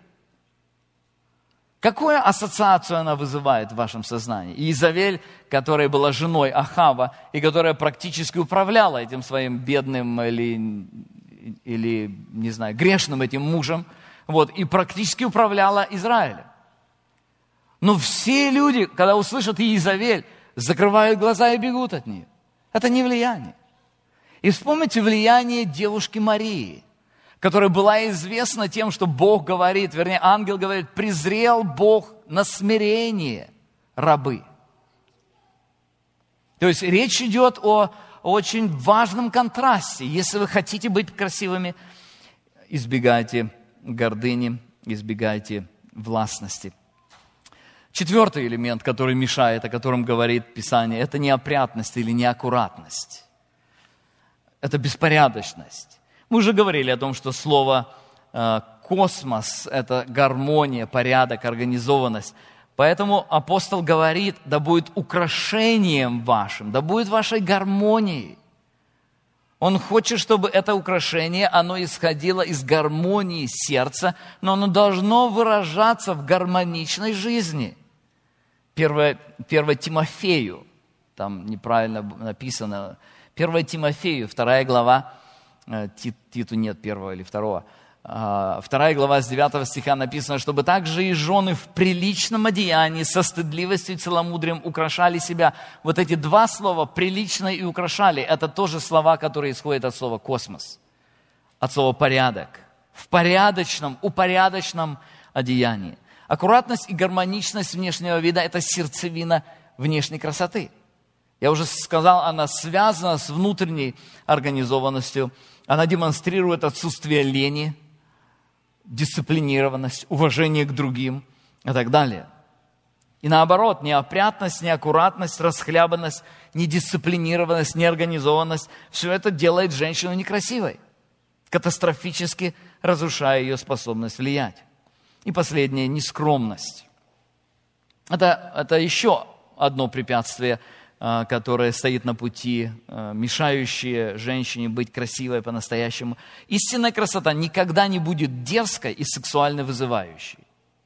Какую ассоциацию она вызывает в вашем сознании? Иезавель, которая была женой Ахава и которая практически управляла этим своим бедным или, или не знаю, грешным этим мужем, вот, и практически управляла Израилем. Но все люди, когда услышат Иезавель, закрывают глаза и бегут от нее. Это не влияние. И вспомните влияние девушки Марии, которая была известна тем, что Бог говорит, вернее, ангел говорит: презрел Бог на смирение рабы. То есть речь идет о очень важном контрасте. Если вы хотите быть красивыми, избегайте гордыни, избегайте властности. Четвертый элемент, который мешает, о котором говорит Писание, это неопрятность или неаккуратность. Это беспорядочность. Мы уже говорили о том, что слово э, «космос» – это гармония, порядок, организованность. Поэтому апостол говорит: да будет украшением вашим, да будет вашей гармонией. Он хочет, чтобы это украшение, оно исходило из гармонии сердца, но оно должно выражаться в гармоничной жизни. Первое, первое Тимофею, там неправильно написано, первое Тимофею, вторая глава, Титу нет первого или второго. Вторая глава с девятого стиха написано, чтобы также и жены в приличном одеянии со стыдливостью и целомудрием украшали себя. Вот эти два слова «прилично» и «украшали» — это тоже слова, которые исходят от слова «космос», от слова «порядок». В порядочном, упорядоченном одеянии. Аккуратность и гармоничность внешнего вида – это сердцевина внешней красоты. Я уже сказал, она связана с внутренней организованностью. Она демонстрирует отсутствие лени, дисциплинированность, уважение к другим и так далее. И наоборот, неопрятность, неаккуратность, расхлябанность, недисциплинированность, неорганизованность – все это делает женщину некрасивой, катастрофически разрушая ее способность влиять. И последнее – нескромность. Это, это еще одно препятствие, которое стоит на пути, мешающее женщине быть красивой по-настоящему. Истинная красота никогда не будет дерзкой и сексуально вызывающей.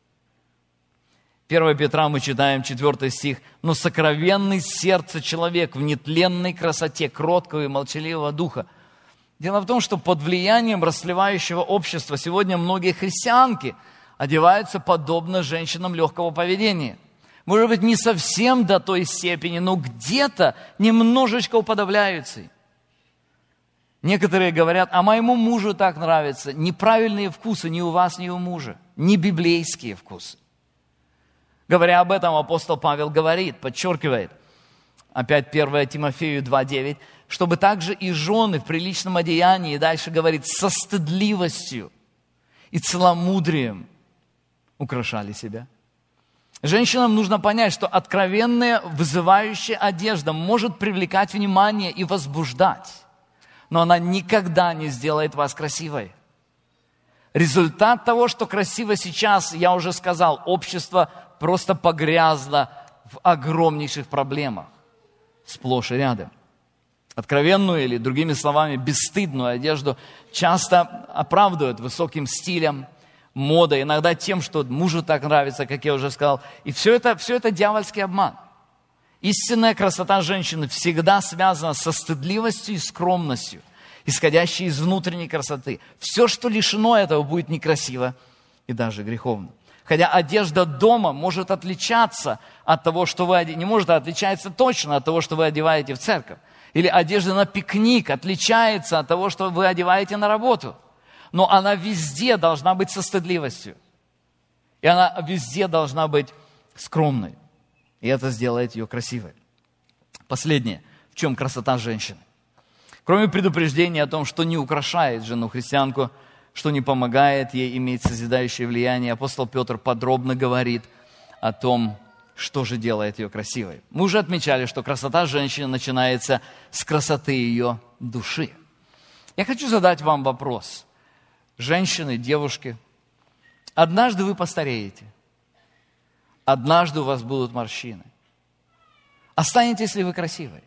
первое Петра мы читаем, четвёртый стих. «Но сокровенный сердце человек в нетленной красоте кроткого и молчаливого духа». Дело в том, что под влиянием расслевающего общества сегодня многие христианки одеваются подобно женщинам легкого поведения. Может быть, не совсем до той степени, но где-то немножечко уподобляются. Некоторые говорят, а моему мужу так нравятся. Неправильные вкусы ни у вас, ни у мужа. Не библейские вкусы. Говоря об этом, апостол Павел говорит, подчеркивает, опять первое Тимофею два девять, чтобы также и жены в приличном одеянии, и дальше говорит, со стыдливостью и целомудрием украшали себя. Женщинам нужно понять, что откровенная, вызывающая одежда может привлекать внимание и возбуждать, но она никогда не сделает вас красивой. Результат того, что красиво сейчас, я уже сказал, общество просто погрязло в огромнейших проблемах, сплошь и рядом. Откровенную или, другими словами, бесстыдную одежду часто оправдывают высоким стилем, модой, иногда тем, что мужу так нравится, как я уже сказал. И все это, все это дьявольский обман. Истинная красота женщины всегда связана со стыдливостью и скромностью, исходящей из внутренней красоты. Все, что лишено этого, будет некрасиво и даже греховно. Хотя одежда дома может отличаться от того, что вы одеваете, не может, а отличается точно от того, что вы одеваете в церковь. Или одежда на пикник отличается от того, что вы одеваете на работу. Но она везде должна быть со стыдливостью. И она везде должна быть скромной. И это сделает ее красивой. Последнее. В чем красота женщины? Кроме предупреждения о том, что не украшает жену-христианку, что не помогает ей иметь созидающее влияние, апостол Петр подробно говорит о том, что же делает ее красивой. Мы уже отмечали, что красота женщины начинается с красоты ее души. Я хочу задать вам вопрос. Женщины, девушки, однажды вы постареете. Однажды у вас будут морщины. Останетесь ли вы красивой?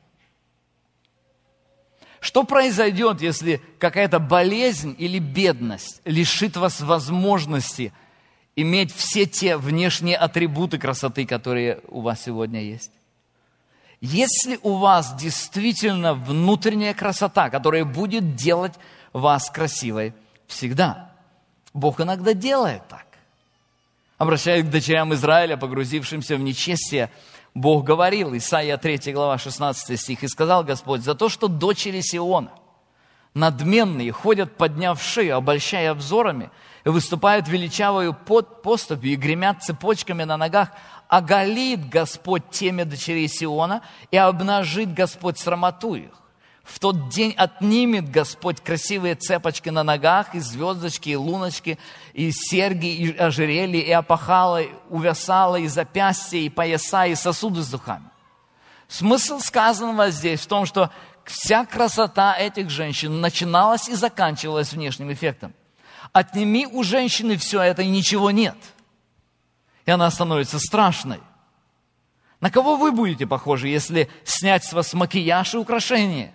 Что произойдет, если какая-то болезнь или бедность лишит вас возможности иметь все те внешние атрибуты красоты, которые у вас сегодня есть? Если у вас действительно внутренняя красота, которая будет делать вас красивой всегда. Бог иногда делает так. Обращаясь к дочерям Израиля, погрузившимся в нечестие, Бог говорил, Исайя третья глава, шестнадцатый стих, «И сказал Господь, за то, что дочери Сиона, надменные, ходят, подняв шею, обольщая взорами, и выступают величавою поступью, и гремят цепочками на ногах, оголит Господь темя дочерей Сиона, и обнажит Господь срамоту их. В тот день отнимет Господь красивые цепочки на ногах, и звездочки, и луночки, и серьги, и ожерелья, и опахала, и увясала, и запястья, и пояса, и сосуды с духами». Смысл сказанного здесь в том, что вся красота этих женщин начиналась и заканчивалась внешним эффектом. Отними у женщины все это, и ничего нет. И она становится страшной. На кого вы будете похожи, если снять с вас макияж и украшения?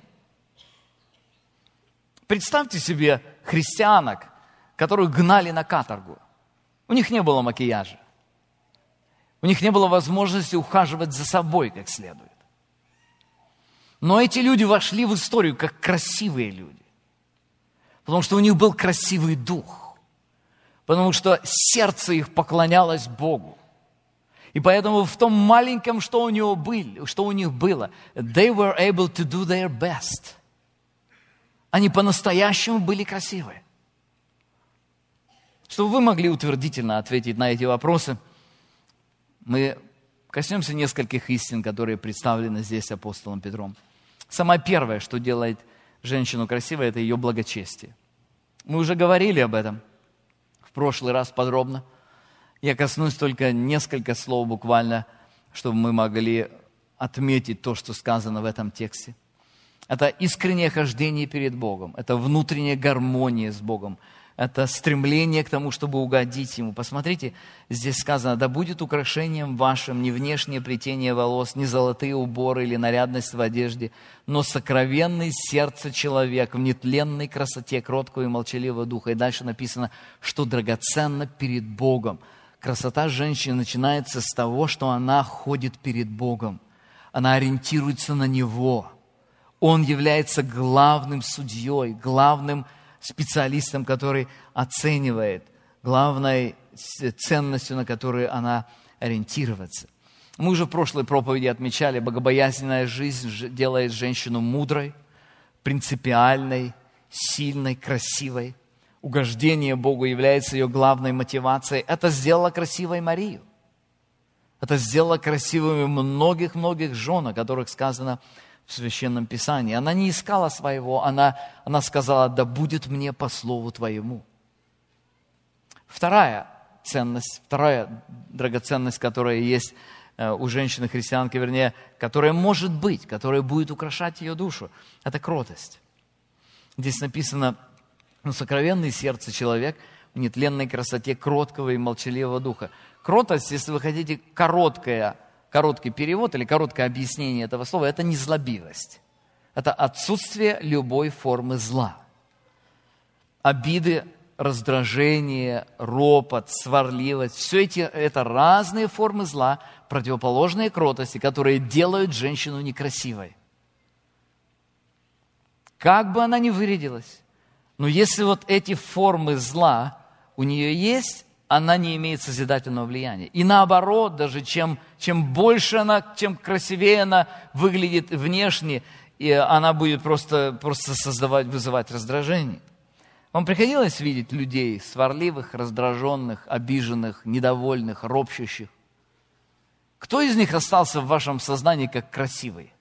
Представьте себе христианок, которых гнали на каторгу. У них не было макияжа. У них не было возможности ухаживать за собой как следует. Но эти люди вошли в историю как красивые люди. Потому что у них был красивый дух. Потому что сердце их поклонялось Богу. И поэтому в том маленьком, что у, него были, что у них было, they were able to do their best. Они по-настоящему были красивые. Чтобы вы могли утвердительно ответить на эти вопросы, мы коснемся нескольких истин, которые представлены здесь апостолом Петром. Самое первое, что делает женщину красивой, это ее благочестие. Мы уже говорили об этом в прошлый раз подробно. Я коснусь только несколько слов буквально, чтобы мы могли отметить то, что сказано в этом тексте. Это искреннее хождение перед Богом, это внутренняя гармония с Богом, это стремление к тому, чтобы угодить Ему. Посмотрите, здесь сказано: «Да будет украшением вашим не внешнее плетение волос, не золотые уборы или нарядность в одежде, но сокровенный сердце человек в нетленной красоте кроткого и молчаливого духа». И дальше написано, что драгоценно перед Богом. Красота женщины начинается с того, что она ходит перед Богом. Она ориентируется на Него. Он является главным судьей, главным специалистом, который оценивает, главной ценностью, на которую она ориентируется. Мы уже в прошлой проповеди отмечали, богобоязненная жизнь делает женщину мудрой, принципиальной, сильной, красивой. Угождение Богу является ее главной мотивацией. Это сделало красивой Марию. Это сделало красивыми многих-многих жен, о которых сказано в Священном Писании. Она не искала своего, она, она сказала: «Да будет мне по слову Твоему». Вторая ценность, вторая драгоценность, которая есть у женщины-христианки, вернее, которая может быть, которая будет украшать ее душу, это кротость. Здесь написано: «Но сокровенное сердце человек в нетленной красоте кроткого и молчаливого духа». Кротость, если вы хотите короткое, короткий перевод или короткое объяснение этого слова, это незлобивость. Это отсутствие любой формы зла. Обиды, раздражение, ропот, сварливость – все эти, это разные формы зла, противоположные кротости, которые делают женщину некрасивой. Как бы она ни вырядилась, но если вот эти формы зла у нее есть, она не имеет созидательного влияния. И наоборот, даже чем, чем больше она, чем красивее она выглядит внешне, и она будет просто, просто создавать, вызывать раздражение. Вам приходилось видеть людей сварливых, раздраженных, обиженных, недовольных, ропщущих? Кто из них остался в вашем сознании как красивый?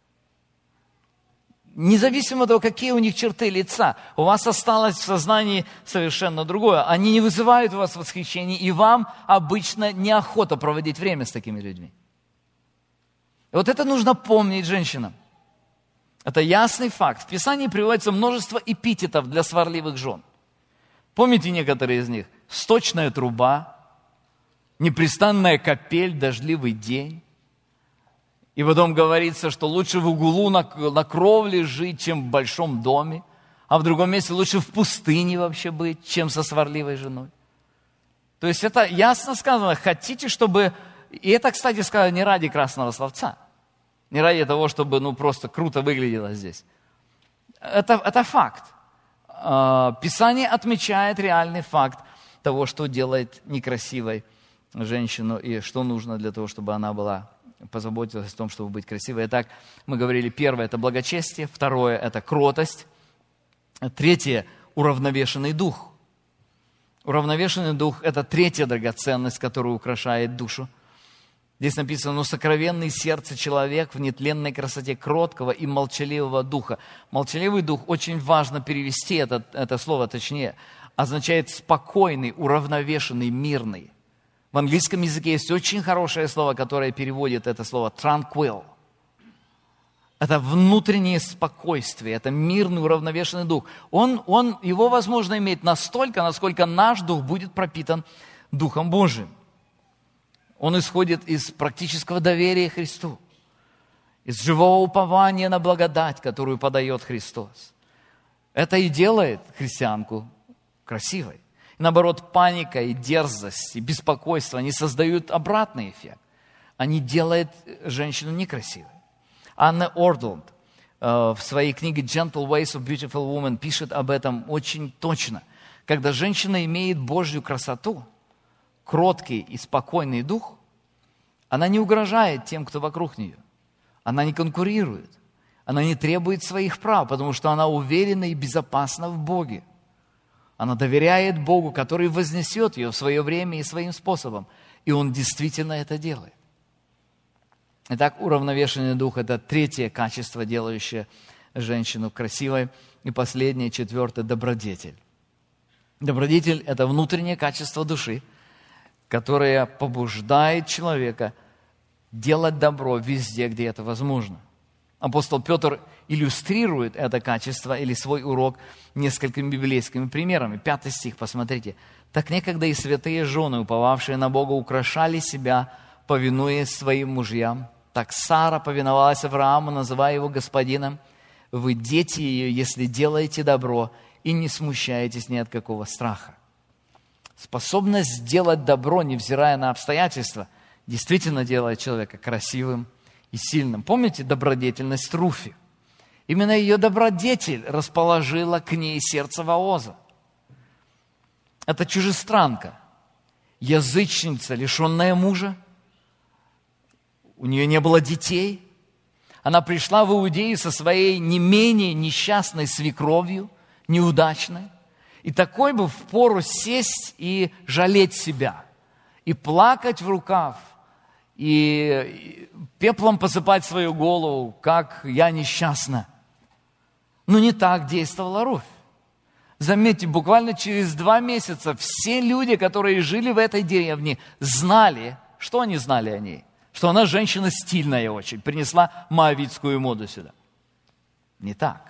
Независимо от того, какие у них черты лица, у вас осталось в сознании совершенно другое. Они не вызывают у вас восхищения, и вам обычно неохота проводить время с такими людьми. И вот это нужно помнить женщинам. Это ясный факт. В Писании приводится множество эпитетов для сварливых жен. Помните некоторые из них? Сточная труба, непрестанная капель, дождливый день. И потом говорится, что лучше в углу на, на кровле жить, чем в большом доме. А в другом месте лучше в пустыне вообще быть, чем со сварливой женой. То есть это ясно сказано. Хотите, чтобы... И это, кстати, сказано не ради красного словца. Не ради того, чтобы ну, просто круто выглядело здесь. Это, это факт. Писание отмечает реальный факт того, что делает некрасивой женщину и что нужно для того, чтобы она была... позаботилась о том, чтобы быть красивой. Итак, мы говорили, первое – это благочестие, второе – это кротость, третье – уравновешенный дух. Уравновешенный дух – это третья драгоценность, которая украшает душу. Здесь написано: «Но сокровенный сердце человек в нетленной красоте кроткого и молчаливого духа». Молчаливый дух, очень важно перевести это, это слово, точнее, означает спокойный, уравновешенный, мирный. В английском языке есть очень хорошее слово, которое переводит это слово tranquil. Это внутреннее спокойствие, это мирный, уравновешенный дух. Он, он, его возможно иметь настолько, насколько наш дух будет пропитан Духом Божиим. Он исходит из практического доверия Христу, из живого упования на благодать, которую подает Христос. Это и делает христианку красивой. И наоборот, паника и дерзость, и беспокойство, они создают обратный эффект. Они делают женщину некрасивой. Анна Ордланд в своей книге «Gentle Ways of Beautiful Woman» пишет об этом очень точно. Когда женщина имеет Божью красоту, кроткий и спокойный дух, она не угрожает тем, кто вокруг нее. Она не конкурирует. Она не требует своих прав, потому что она уверена и безопасна в Боге. Она доверяет Богу, который вознесет ее в свое время и своим способом. И Он действительно это делает. Итак, уравновешенный дух – это третье качество, делающее женщину красивой. И последнее, четвертое – добродетель. Добродетель – это внутреннее качество души, которое побуждает человека делать добро везде, где это возможно. Апостол Петр иллюстрирует это качество или свой урок несколькими библейскими примерами. Пятый стих, посмотрите. «Так некогда и святые жены, уповавшие на Бога, украшали себя, повинуясь своим мужьям. Так Сара повиновалась Аврааму, называя его господином. Вы дети ее, если делаете добро и не смущаетесь ни от какого страха». Способность сделать добро, невзирая на обстоятельства, действительно делает человека красивым и сильным. Помните добродетельность Руфи? Именно ее добродетель расположила к ней сердце Вооза. Это чужестранка, язычница, лишенная мужа. У нее не было детей. Она пришла в Иудею со своей не менее несчастной свекровью, неудачной. И такой бы впору сесть и жалеть себя, и плакать в рукав, и пеплом посыпать свою голову, как я несчастна. Но не так действовала Руфь. Заметьте, буквально через два месяца все люди, которые жили в этой деревне, знали, что они знали о ней? Что она женщина стильная очень, принесла моавитскую моду сюда. Не так.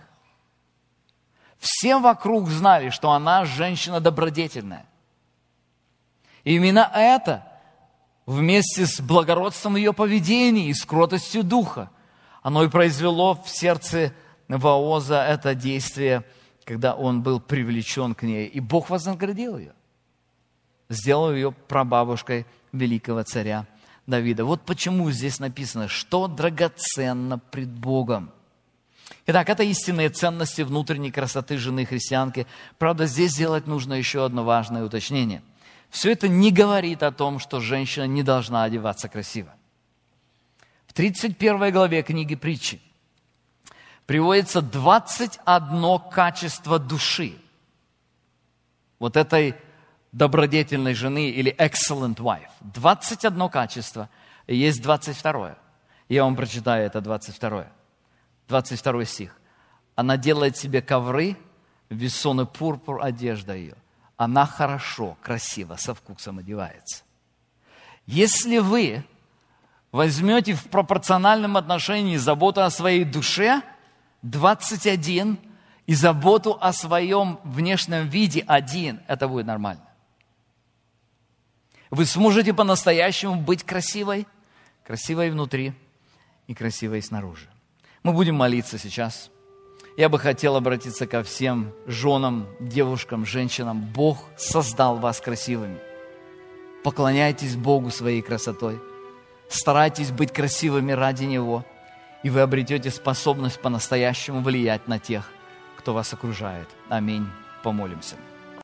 Все вокруг знали, что она женщина добродетельная. И именно это, вместе с благородством ее поведения и с кротостью духа, оно и произвело в сердце Вооза это действие, когда он был привлечен к ней. И Бог вознаградил ее, сделал ее прабабушкой великого царя Давида. Вот почему здесь написано, что драгоценно пред Богом. Итак, это истинные ценности внутренней красоты жены христианки. Правда, здесь сделать нужно еще одно важное уточнение. Все это не говорит о том, что женщина не должна одеваться красиво. В тридцать первой главе книги Притчи приводится двадцать одно качество души вот этой добродетельной жены или excellent wife. двадцать одно качество, и есть двадцать второе. Я вам прочитаю это двадцать второе. двадцать второй стих. Она делает себе ковры, весон и пурпур, одежда ее. Она хорошо, красиво, со вкусом одевается. Если вы возьмете в пропорциональном отношении заботу о своей душе, двадцать один, и заботу о своем внешнем виде один, это будет нормально. Вы сможете по-настоящему быть красивой, красивой внутри и красивой снаружи. Мы будем молиться сейчас. Я бы хотел обратиться ко всем женам, девушкам, женщинам. Бог создал вас красивыми. Поклоняйтесь Богу своей красотой. Старайтесь быть красивыми ради Него. И вы обретете способность по-настоящему влиять на тех, кто вас окружает. Аминь. Помолимся.